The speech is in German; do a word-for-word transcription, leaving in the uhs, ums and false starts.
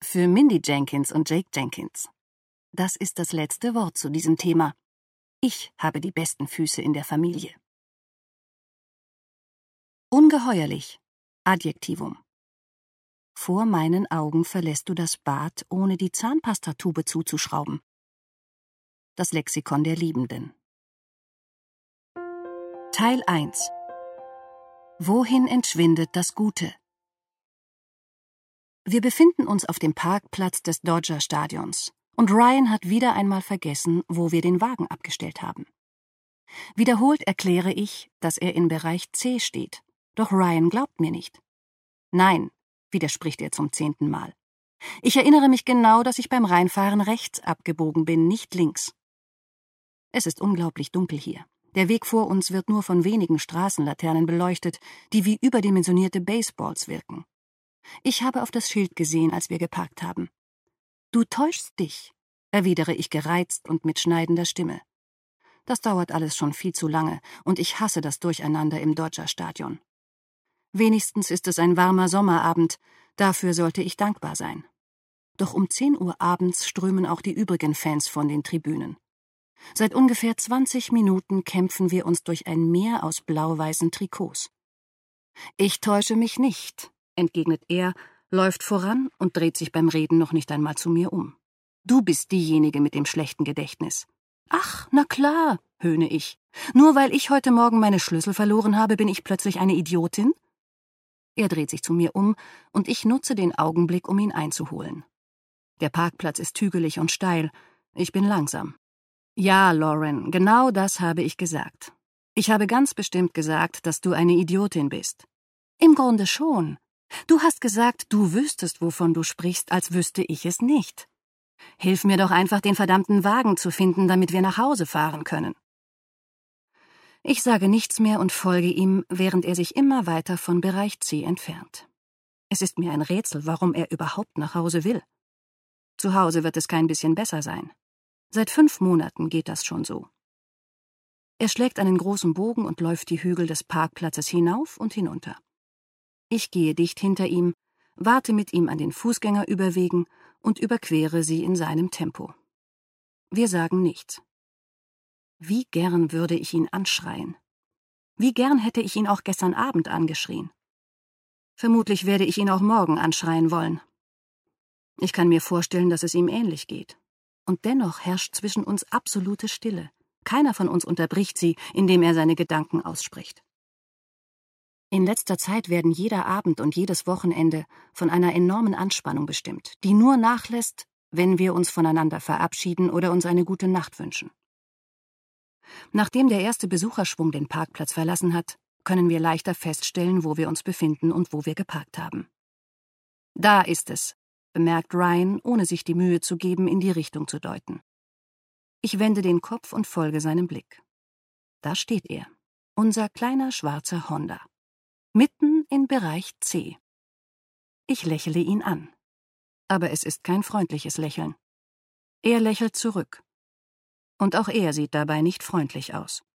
für Mindy Jenkins und Jake Jenkins. Das ist das letzte Wort zu diesem Thema. Ich habe die besten Füße in der Familie. Ungeheuerlich. Adjektivum. Vor meinen Augen verlässt du das Bad, ohne die Zahnpastatube zuzuschrauben. Das Lexikon der Liebenden. Teil eins. Wohin entschwindet das Gute? Wir befinden uns auf dem Parkplatz des Dodger-Stadions und Ryan hat wieder einmal vergessen, wo wir den Wagen abgestellt haben. Wiederholt erkläre ich, dass er in Bereich C steht, doch Ryan glaubt mir nicht. Nein, widerspricht er zum zehnten Mal. Ich erinnere mich genau, dass ich beim Reinfahren rechts abgebogen bin, nicht links. Es ist unglaublich dunkel hier. Der Weg vor uns wird nur von wenigen Straßenlaternen beleuchtet, die wie überdimensionierte Baseballs wirken. Ich habe auf das Schild gesehen, als wir geparkt haben. »Du täuschst dich«, erwidere ich gereizt und mit schneidender Stimme. Das dauert alles schon viel zu lange, und ich hasse das Durcheinander im Dodger-Stadion. Wenigstens ist es ein warmer Sommerabend, dafür sollte ich dankbar sein. Doch um zehn Uhr abends strömen auch die übrigen Fans von den Tribünen. Seit ungefähr zwanzig Minuten kämpfen wir uns durch ein Meer aus blau-weißen Trikots. »Ich täusche mich nicht«, entgegnet er, läuft voran und dreht sich beim Reden noch nicht einmal zu mir um. »Du bist diejenige mit dem schlechten Gedächtnis.« »Ach, na klar«, höhne ich. »Nur weil ich heute Morgen meine Schlüssel verloren habe, bin ich plötzlich eine Idiotin?« Er dreht sich zu mir um, und ich nutze den Augenblick, um ihn einzuholen. Der Parkplatz ist hügelig und steil. Ich bin langsam. »Ja, Lauren, genau das habe ich gesagt. Ich habe ganz bestimmt gesagt, dass du eine Idiotin bist.« »Im Grunde schon. Du hast gesagt, du wüsstest, wovon du sprichst, als wüsste ich es nicht. Hilf mir doch einfach, den verdammten Wagen zu finden, damit wir nach Hause fahren können.« Ich sage nichts mehr und folge ihm, während er sich immer weiter von Bereich C entfernt. Es ist mir ein Rätsel, warum er überhaupt nach Hause will. Zu Hause wird es kein bisschen besser sein. Seit fünf Monaten geht das schon so. Er schlägt einen großen Bogen und läuft die Hügel des Parkplatzes hinauf und hinunter. Ich gehe dicht hinter ihm, warte mit ihm an den Fußgängerüberwegen und überquere sie in seinem Tempo. Wir sagen nichts. Wie gern würde ich ihn anschreien. Wie gern hätte ich ihn auch gestern Abend angeschrien. Vermutlich werde ich ihn auch morgen anschreien wollen. Ich kann mir vorstellen, dass es ihm ähnlich geht. Und dennoch herrscht zwischen uns absolute Stille. Keiner von uns unterbricht sie, indem er seine Gedanken ausspricht. In letzter Zeit werden jeder Abend und jedes Wochenende von einer enormen Anspannung bestimmt, die nur nachlässt, wenn wir uns voneinander verabschieden oder uns eine gute Nacht wünschen. Nachdem der erste Besucherschwung den Parkplatz verlassen hat, können wir leichter feststellen, wo wir uns befinden und wo wir geparkt haben. »Da ist es«, bemerkt Ryan, ohne sich die Mühe zu geben, in die Richtung zu deuten. Ich wende den Kopf und folge seinem Blick. Da steht er, unser kleiner schwarzer Honda, mitten in Bereich C. Ich lächle ihn an. Aber es ist kein freundliches Lächeln. Er lächelt zurück. Und auch er sieht dabei nicht freundlich aus.